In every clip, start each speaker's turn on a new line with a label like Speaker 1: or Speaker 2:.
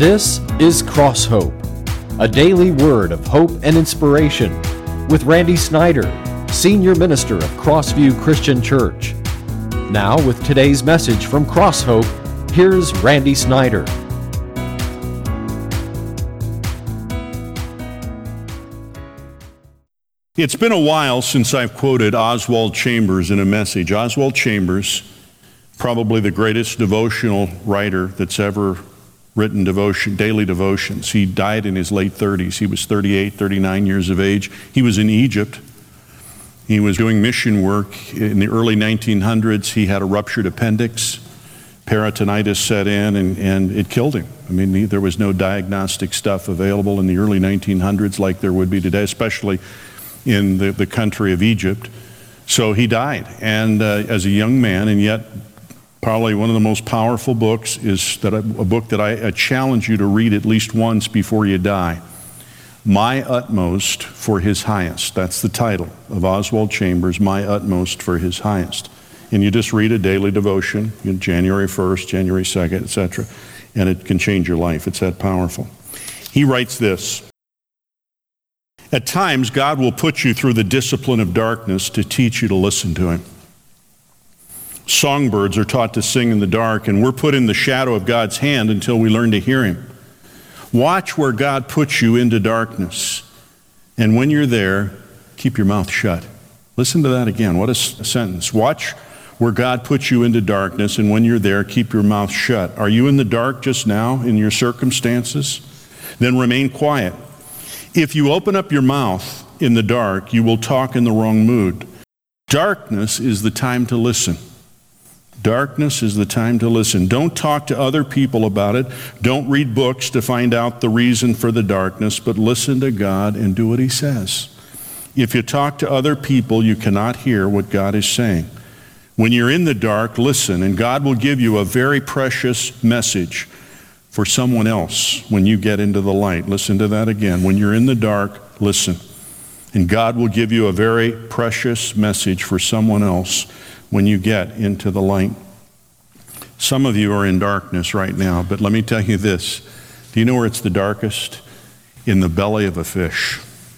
Speaker 1: This is Cross Hope, a daily word of hope and inspiration with Randy Snyder, Senior Minister of Crossview Christian Church. Now with today's message from Cross Hope, here's Randy Snyder.
Speaker 2: It's been a while since I've quoted Oswald Chambers in a message. Oswald Chambers, probably the greatest devotional writer that's ever written daily devotions. He died in his late 30s. He was 38, 39 years of age. He was in Egypt. He was doing mission work in the early 1900s. He had a ruptured appendix. Peritonitis set in and it killed him. I mean, there was no diagnostic stuff available in the early 1900s like there would be today, especially in the country of Egypt. So he died, and as a young man, and yet probably one of the most powerful books is a book that I challenge you to read at least once before you die. My Utmost for His Highest. That's the title of Oswald Chambers, My Utmost for His Highest. And you just read a daily devotion, January 1st, January 2nd, etc., and it can change your life. It's that powerful. He writes this: at times, God will put you through the discipline of darkness to teach you to listen to Him. Songbirds are taught to sing in the dark, and we're put in the shadow of God's hand until we learn to hear Him. Watch where God puts you into darkness, and when you're there, keep your mouth shut. Listen to that again. What a sentence. Watch where God puts you into darkness, and when you're there, keep your mouth shut. Are you in the dark just now in your circumstances? Then remain quiet. If you open up your mouth in the dark, you will talk in the wrong mood. Darkness is the time to listen. Darkness is the time to listen. Don't talk to other people about it. Don't read books to find out the reason for the darkness, but listen to God and do what He says. If you talk to other people, you cannot hear what God is saying. When you're in the dark, listen, and God will give you a very precious message for someone else when you get into the light. Listen to that again. When you're in the dark, listen. And God will give you a very precious message for someone else when you get into the light. Some of you are in darkness right now, but let me tell you this. Do you know where it's the darkest? In the belly of a fish.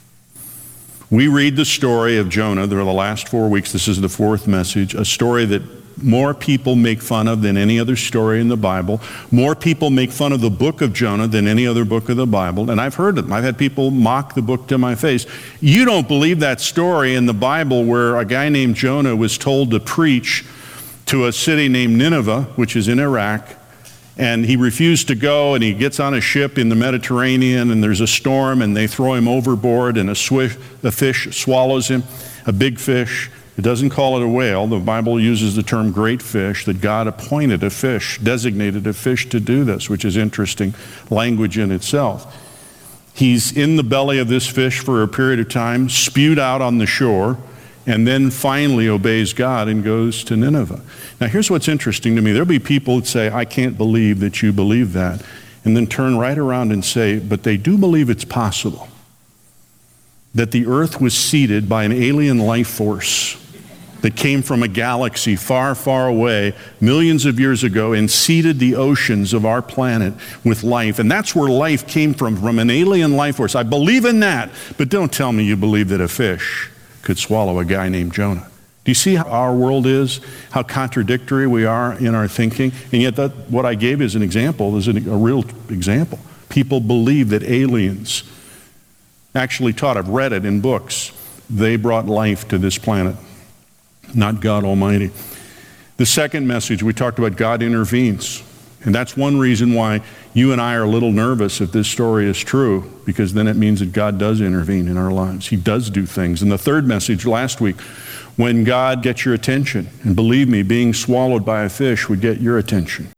Speaker 2: We read the story of Jonah. There are the last 4 weeks. This is the fourth message. A story that more people make fun of than any other story in the Bible. More people make fun of the book of Jonah than any other book of the Bible. And I've heard them. I've had people mock the book to my face. You don't believe that story in the Bible where a guy named Jonah was told to preach to a city named Nineveh, which is in Iraq, and he refused to go, and he gets on a ship in the Mediterranean, and there's a storm, and they throw him overboard, and a fish swallows him, a big fish. It doesn't call it a whale. The Bible uses the term great fish, that God appointed a fish, designated a fish to do this, which is interesting language in itself. He's in the belly of this fish for a period of time, spewed out on the shore, and then finally obeys God and goes to Nineveh. Now here's what's interesting to me. There'll be people that say, I can't believe that you believe that, and then turn right around and say, but they do believe it's possible that the earth was seeded by an alien life force that came from a galaxy far, far away millions of years ago and seeded the oceans of our planet with life. And that's where life came from an alien life force. I believe in that, but don't tell me you believe that a fish could swallow a guy named Jonah. Do you see how our world is, how contradictory we are in our thinking? And yet what I gave as an example is a real example. People believe that aliens actually taught, I've read it in books, they brought life to this planet, not God Almighty. The second message, we talked about God intervenes. And that's one reason why you and I are a little nervous if this story is true, because then it means that God does intervene in our lives. He does do things. And the third message last week, when God gets your attention, and believe me, being swallowed by a fish would get your attention.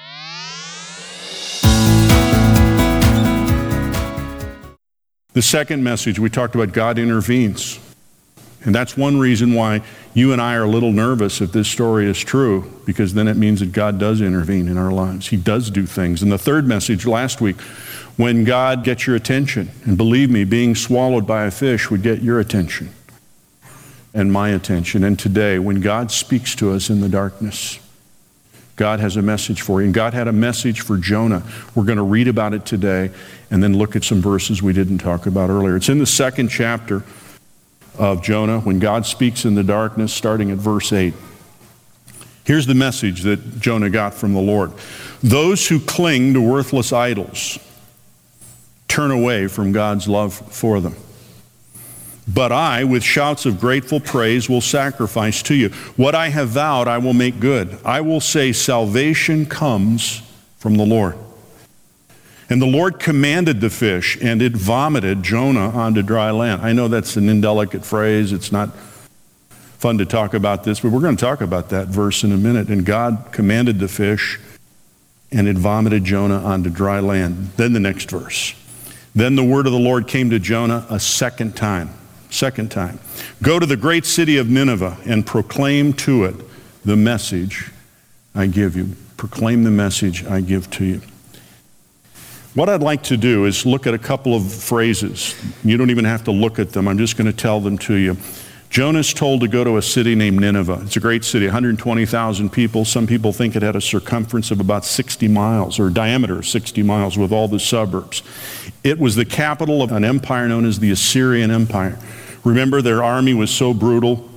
Speaker 2: The second message, we talked about God intervenes. And that's one reason why you and I are a little nervous if this story is true, because then it means that God does intervene in our lives. He does do things. And the third message last week, when God gets your attention, and believe me, being swallowed by a fish would get your attention and my attention. And today, when God speaks to us in the darkness, God has a message for you. And God had a message for Jonah. We're going to read about it today and then look at some verses we didn't talk about earlier. It's in the 2nd chapter of Jonah when God speaks in the darkness, starting at verse 8. Here's the message that Jonah got from the Lord. Those who cling to worthless idols turn away from God's love for them. But I, with shouts of grateful praise, will sacrifice to you. What I have vowed, I will make good. I will say, salvation comes from the Lord. And the Lord commanded the fish, and it vomited Jonah onto dry land. I know that's an indelicate phrase. It's not fun to talk about this, but we're going to talk about that verse in a minute. And God commanded the fish, and it vomited Jonah onto dry land. Then the next verse. Then the word of the Lord came to Jonah a second time. Go to the great city of Nineveh and proclaim to it the message I give you. Proclaim the message I give to you. What I'd like to do is look at a couple of phrases. You don't even have to look at them. I'm just going to tell them to you. Jonah's told to go to a city named Nineveh. It's a great city, 120,000 people. Some people think it had a circumference of about 60 miles, or diameter of 60 miles with all the suburbs. It was the capital of an empire known as the Assyrian Empire. Remember, their army was so brutal,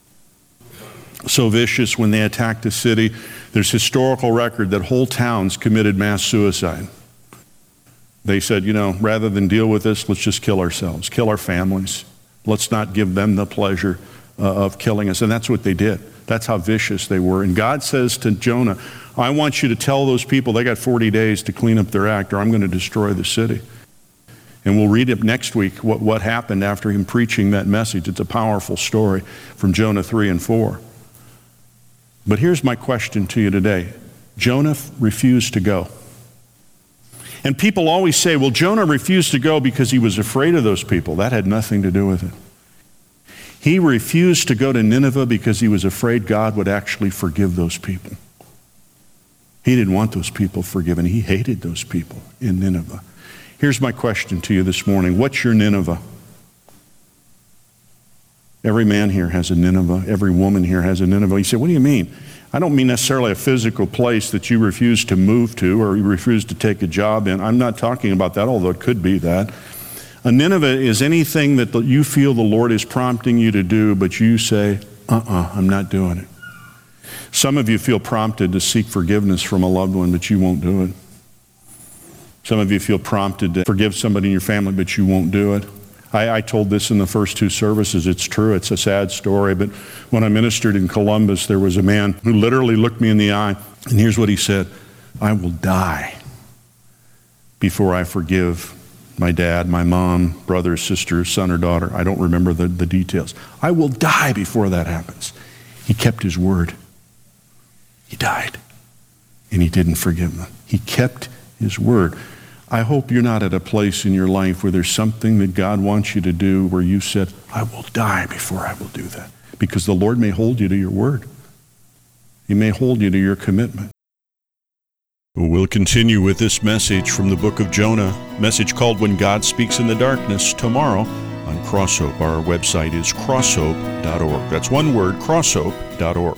Speaker 2: so vicious when they attacked a city. There's historical record that whole towns committed mass suicide. They said, rather than deal with this, let's just kill ourselves, kill our families. Let's not give them the pleasure of killing us. And that's what they did. That's how vicious they were. And God says to Jonah, I want you to tell those people they got 40 days to clean up their act, or I'm going to destroy the city. And we'll read it next week, what happened after him preaching that message. It's a powerful story from Jonah 3 and 4. But here's my question to you today. Jonah refused to go. And people always say, well, Jonah refused to go because he was afraid of those people. That had nothing to do with it. He refused to go to Nineveh because he was afraid God would actually forgive those people. He didn't want those people forgiven. He hated those people in Nineveh. Here's my question to you this morning. What's your Nineveh? Every man here has a Nineveh. Every woman here has a Nineveh. You say, what do you mean? I don't mean necessarily a physical place that you refuse to move to or you refuse to take a job in. I'm not talking about that, although it could be that. A Nineveh is anything that you feel the Lord is prompting you to do, but you say, I'm not doing it. Some of you feel prompted to seek forgiveness from a loved one, but you won't do it. Some of you feel prompted to forgive somebody in your family, but you won't do it. I told this in the first two services. It's true. It's a sad story. But when I ministered in Columbus, there was a man who literally looked me in the eye. And here's what he said. I will die before I forgive my dad, my mom, brother, sister, son, or daughter. I don't remember the details. I will die before that happens. He kept his word. He died. And he didn't forgive them. He kept his word. I hope you're not at a place in your life where there's something that God wants you to do where you said, I will die before I will do that. Because the Lord may hold you to your word. He may hold you to your commitment. We'll continue with this message from the book of Jonah, message called When God Speaks in the Darkness, tomorrow on Crosshope. Our website is crosshope.org. That's one word, crosshope.org.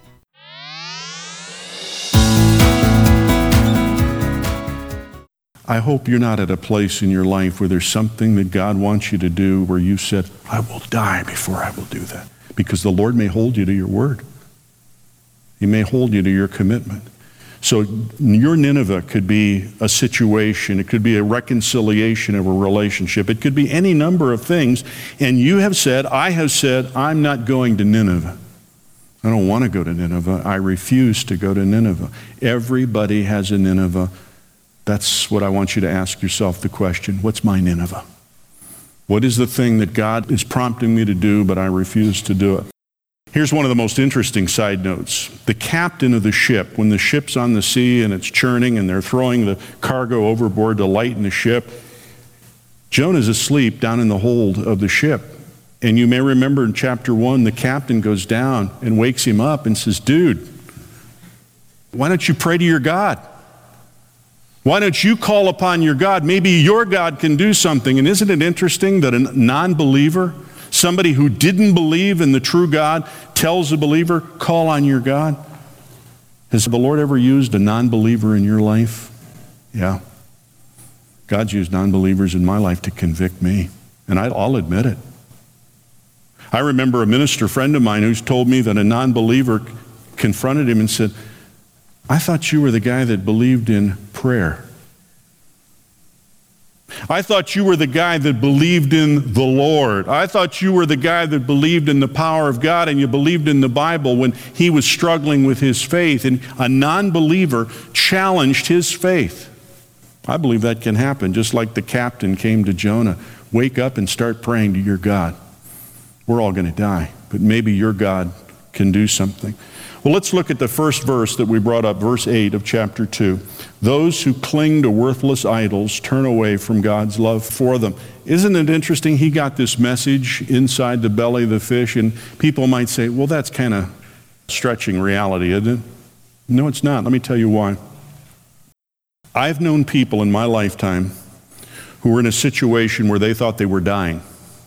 Speaker 2: I hope you're not at a place in your life where there's something that God wants you to do where you said, I will die before I will do that. Because the Lord may hold you to your word. He may hold you to your commitment. So your Nineveh could be a situation. It could be a reconciliation of a relationship. It could be any number of things. And you have said, I have said, I'm not going to Nineveh. I don't want to go to Nineveh. I refuse to go to Nineveh. Everybody has a Nineveh. That's what I want you to ask yourself the question, what's my Nineveh? What is the thing that God is prompting me to do, but I refuse to do it? Here's one of the most interesting side notes. The captain of the ship, when the ship's on the sea and it's churning and they're throwing the cargo overboard to lighten the ship, Jonah's asleep down in the hold of the ship. And you may remember in chapter 1, the captain goes down and wakes him up and says, dude, why don't you pray to your God? Why don't you call upon your God? Maybe your God can do something. And isn't it interesting that a non-believer, somebody who didn't believe in the true God, tells a believer, call on your God? Has the Lord ever used a non-believer in your life? Yeah. God's used non-believers in my life to convict me, and I'll admit it. I remember a minister friend of mine who's told me that a non-believer confronted him and said, I thought you were the guy that believed in prayer. I thought you were the guy that believed in the Lord. I thought you were the guy that believed in the power of God and you believed in the Bible when he was struggling with his faith. And a non-believer challenged his faith. I believe that can happen, just like the captain came to Jonah. Wake up and start praying to your God. We're all going to die, but maybe your God can do something. Well, let's look at the first verse that we brought up, verse 8 of chapter 2. Those who cling to worthless idols turn away from God's love for them. Isn't it interesting? He got this message inside the belly of the fish, and people might say, well, that's kind of stretching reality, isn't it? No, it's not. Let me tell you why. I've known people in my lifetime who were in a situation where they thought they were dying.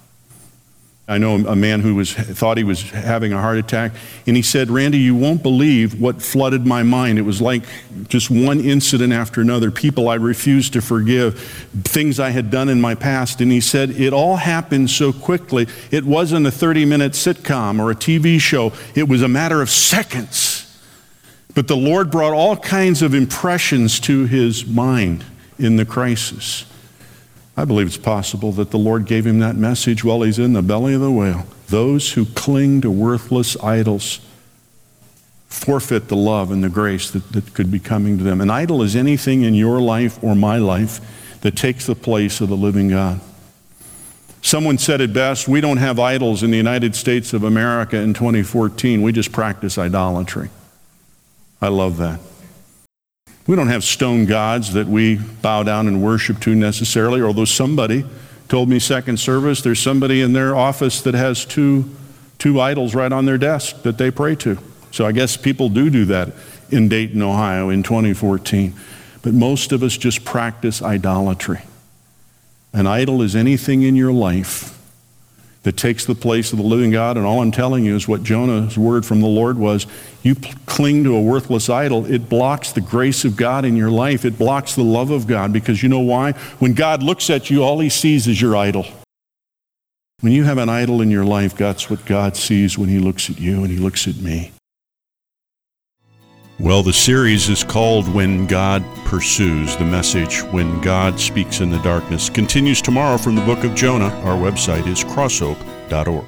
Speaker 2: I know a man who thought he was having a heart attack, and he said, Randy, you won't believe what flooded my mind. It was like just one incident after another, people I refused to forgive, things I had done in my past. And he said, it all happened so quickly. It wasn't a 30-minute sitcom or a TV show. It was a matter of seconds. But the Lord brought all kinds of impressions to his mind in the crisis. I believe it's possible that the Lord gave him that message while he's in the belly of the whale. Those who cling to worthless idols forfeit the love and the grace that could be coming to them. An idol is anything in your life or my life that takes the place of the living God. Someone said it best, we don't have idols in the United States of America in 2014. We just practice idolatry. I love that. We don't have stone gods that we bow down and worship to necessarily, although somebody told me second service, there's somebody in their office that has two idols right on their desk that they pray to. So I guess people do that in Dayton, Ohio in 2014. But most of us just practice idolatry. An idol is anything in your life that takes the place of the living God, and all I'm telling you is what Jonah's word from the Lord was. You cling to a worthless idol, it blocks the grace of God in your life. It blocks the love of God, because you know why? When God looks at you, all he sees is your idol. When you have an idol in your life, that's what God sees when he looks at you and he looks at me. Well, the series is called When God Pursues. The message, When God Speaks in the Darkness, continues tomorrow from the book of Jonah. Our website is crosshope.org.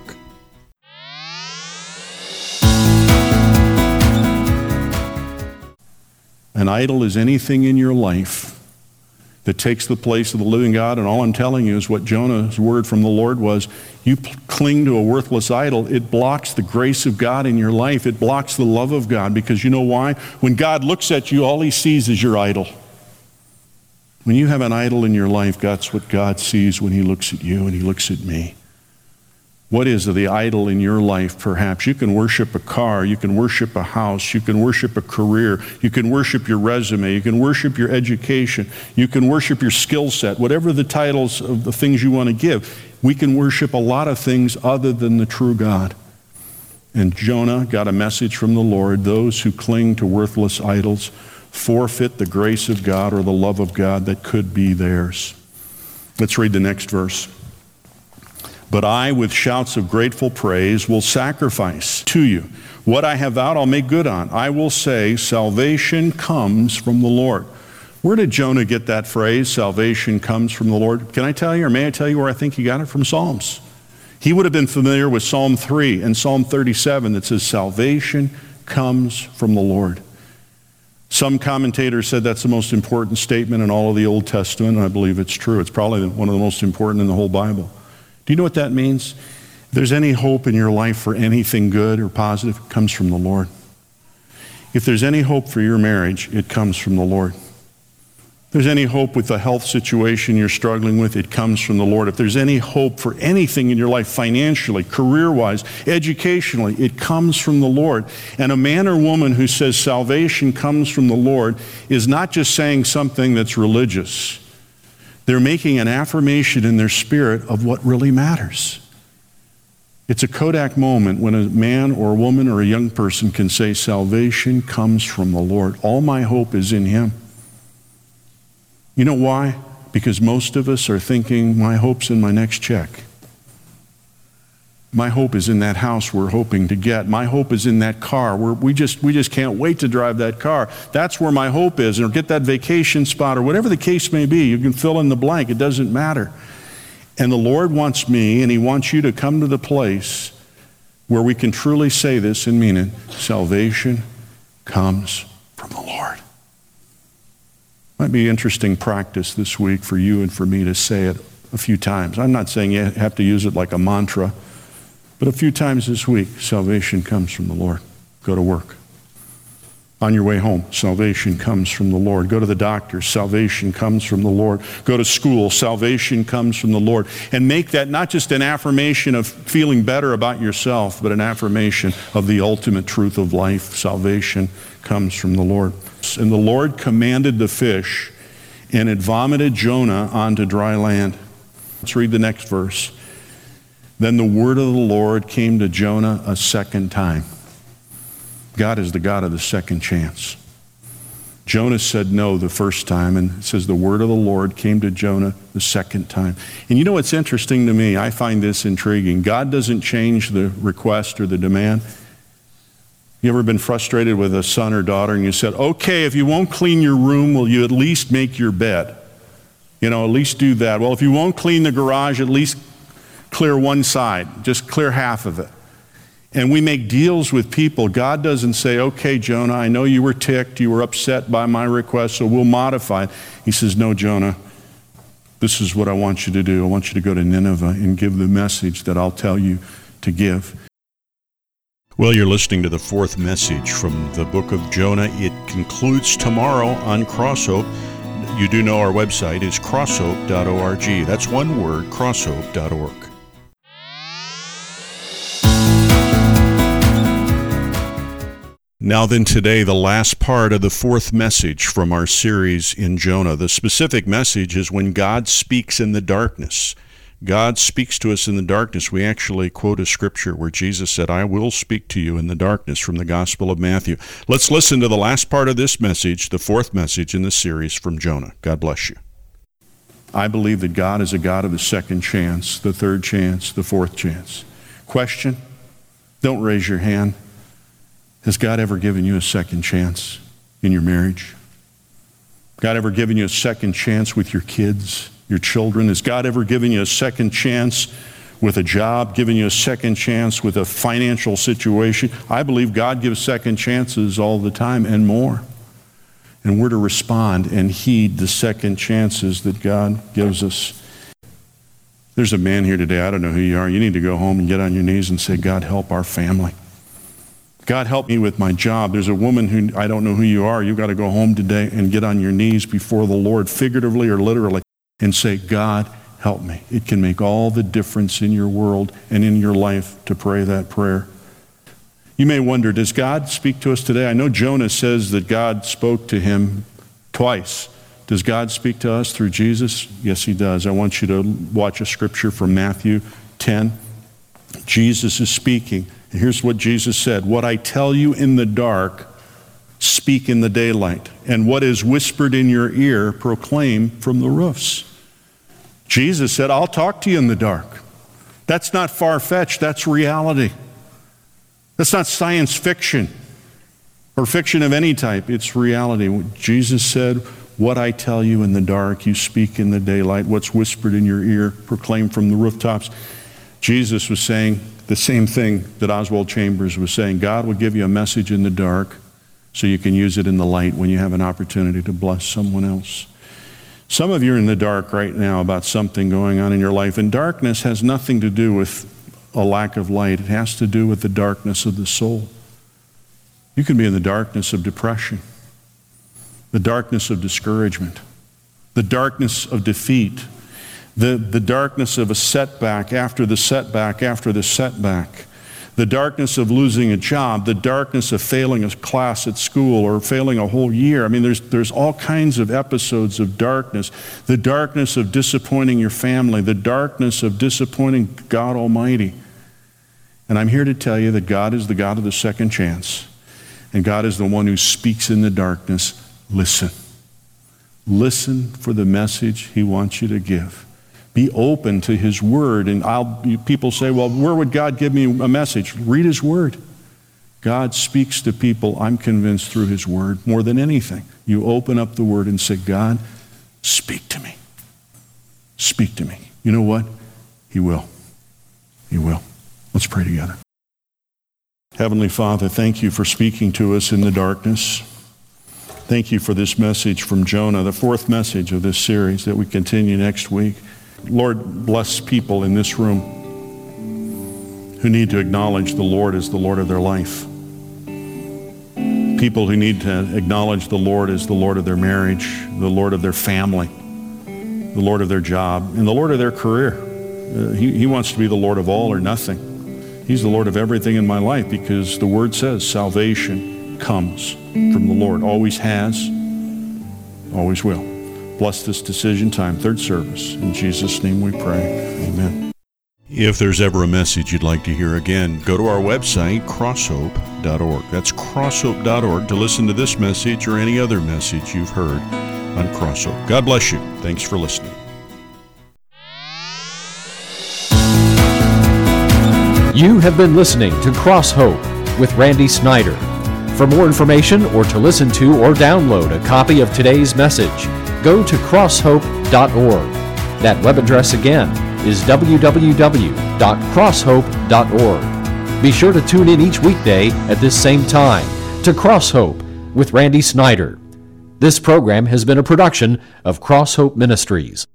Speaker 2: An idol is anything in your life that takes the place of the living God, and all I'm telling you is what Jonah's word from the Lord was. You cling to a worthless idol, it blocks the grace of God in your life. It blocks the love of God, because you know why? When God looks at you, all he sees is your idol. When you have an idol in your life, that's what God sees when he looks at you and he looks at me. What is the idol in your life, perhaps? You can worship a car, you can worship a house, you can worship a career, you can worship your resume, you can worship your education, you can worship your skill set, whatever the titles of the things you want to give. We can worship a lot of things other than the true God. And Jonah got a message from the Lord. Those who cling to worthless idols forfeit the grace of God or the love of God that could be theirs. Let's read the next verse. But I, with shouts of grateful praise, will sacrifice to you. What I have vowed, I'll make good on. I will say, salvation comes from the Lord. Where did Jonah get that phrase, salvation comes from the Lord? Can I tell you, or may I tell you where I think he got it from? Psalms. He would have been familiar with Psalm 3 and Psalm 37 that says, salvation comes from the Lord. Some commentators said that's the most important statement in all of the Old Testament, and I believe it's true. It's probably one of the most important in the whole Bible. Do you know what that means? If there's any hope in your life for anything good or positive, it comes from the Lord. If there's any hope for your marriage, it comes from the Lord. If there's any hope with the health situation you're struggling with, it comes from the Lord. If there's any hope for anything in your life financially, career-wise, educationally, it comes from the Lord. And a man or woman who says salvation comes from the Lord is not just saying something that's religious. They're making an affirmation in their spirit of what really matters. It's a Kodak moment when a man or a woman or a young person can say, salvation comes from the Lord. All my hope is in Him. You know why? Because most of us are thinking, my hope's in my next check. My hope is in that house we're hoping to get. My hope is in that car. We just can't wait to drive that car. That's where my hope is. Or get that vacation spot, or whatever the case may be. You can fill in the blank. It doesn't matter. And the Lord wants me, and He wants you to come to the place where we can truly say this and mean it. Salvation comes from the Lord. Might be interesting practice this week for you and for me to say it a few times. I'm not saying you have to use it like a mantra, but a few times this week, salvation comes from the Lord. Go to work. On your way home, salvation comes from the Lord. Go to the doctor, salvation comes from the Lord. Go to school, salvation comes from the Lord. And make that not just an affirmation of feeling better about yourself, but an affirmation of the ultimate truth of life. Salvation comes from the Lord. And the Lord commanded the fish, and it vomited Jonah onto dry land. Let's read the next verse. Then the word of the Lord came to Jonah a second time. God is the God of the second chance. Jonah said no the first time, and it says the word of the Lord came to Jonah the second time. And you know what's interesting to me? I find this intriguing. God doesn't change the request or the demand. You ever been frustrated with a son or daughter and you said, okay, if you won't clean your room, will you at least make your bed? At least do that. Well, if you won't clean the garage, at least clear one side. Just clear half of it. And we make deals with people. God doesn't say, okay, Jonah, I know you were ticked, you were upset by my request, so we'll modify it. He says, no, Jonah, this is what I want you to do. I want you to go to Nineveh and give the message that I'll tell you to give. Well, you're listening to the fourth message from the book of Jonah. It concludes tomorrow on Crosshope. You do know our website is crosshope.org. That's one word, crosshope.org. Now then, today, the last part of the fourth message from our series in Jonah. The specific message is when God speaks in the darkness. God speaks to us in the darkness. We actually quote a scripture where Jesus said, I will speak to you in the darkness, from the Gospel of Matthew. Let's listen to the last part of this message, the fourth message in the series from Jonah. God bless you. I believe that God is a God of the second chance, the third chance, the fourth chance. Question? Don't raise your hand. Has God ever given you a second chance in your marriage? God ever given you a second chance with your kids, your children? Has God ever given you a second chance with a job, given you a second chance with a financial situation? I believe God gives second chances all the time and more. And we're to respond and heed the second chances that God gives us. There's a man here today, I don't know who you are. You need to go home and get on your knees and say, God, help our family. God, help me with my job. There's a woman who, I don't know who you are. You've got to go home today and get on your knees before the Lord, figuratively or literally, and say, God, help me. It can make all the difference in your world and in your life to pray that prayer. You may wonder, does God speak to us today? I know Jonah says that God spoke to him twice. Does God speak to us through Jesus? Yes, He does. I want you to watch a scripture from Matthew 10. Jesus is speaking. Here's what Jesus said, what I tell you in the dark, speak in the daylight. And what is whispered in your ear, proclaim from the roofs. Jesus said, I'll talk to you in the dark. That's not far-fetched, that's reality. That's not science fiction or fiction of any type, it's reality. Jesus said, what I tell you in the dark, you speak in the daylight. What's whispered in your ear, proclaim from the rooftops. Jesus was saying the same thing that Oswald Chambers was saying. God will give you a message in the dark so you can use it in the light when you have an opportunity to bless someone else. Some of you are in the dark right now about something going on in your life, and darkness has nothing to do with a lack of light. It has to do with the darkness of the soul. You can be in the darkness of depression, the darkness of discouragement, the darkness of defeat, the darkness of a setback after the setback after the setback, the darkness of losing a job, the darkness of failing a class at school or failing a whole year. I mean, there's all kinds of episodes of darkness. The darkness of disappointing your family, the darkness of disappointing God Almighty. And I'm here to tell you that God is the God of the second chance. And God is the one who speaks in the darkness. Listen. Listen for the message he wants you to give. Be open to his word. And people say, well, where would God give me a message? Read his word. God speaks to people, I'm convinced, through his word more than anything. You open up the word and say, God, speak to me. Speak to me. You know what? He will. He will. Let's pray together. Heavenly Father, thank you for speaking to us in the darkness. Thank you for this message from Jonah, the fourth message of this series that we continue next week. Lord, bless people in this room who need to acknowledge the Lord as the Lord of their life. People who need to acknowledge the Lord as the Lord of their marriage, the Lord of their family, the Lord of their job, and the Lord of their career. He wants to be the Lord of all or nothing. He's the Lord of everything in my life because the Word says salvation comes from the Lord. Always has, always will. Bless this decision time, third service. In Jesus' name we pray. Amen. If there's ever a message you'd like to hear again, go to our website, crosshope.org. That's crosshope.org to listen to this message or any other message you've heard on Crosshope. God bless you. Thanks for listening.
Speaker 1: You have been listening to Cross Hope with Randy Snyder. For more information or to listen to or download a copy of today's message, go to crosshope.org. That web address again is www.crosshope.org. Be sure to tune in each weekday at this same time to Cross Hope with Randy Snyder. This program has been a production of Cross Hope Ministries.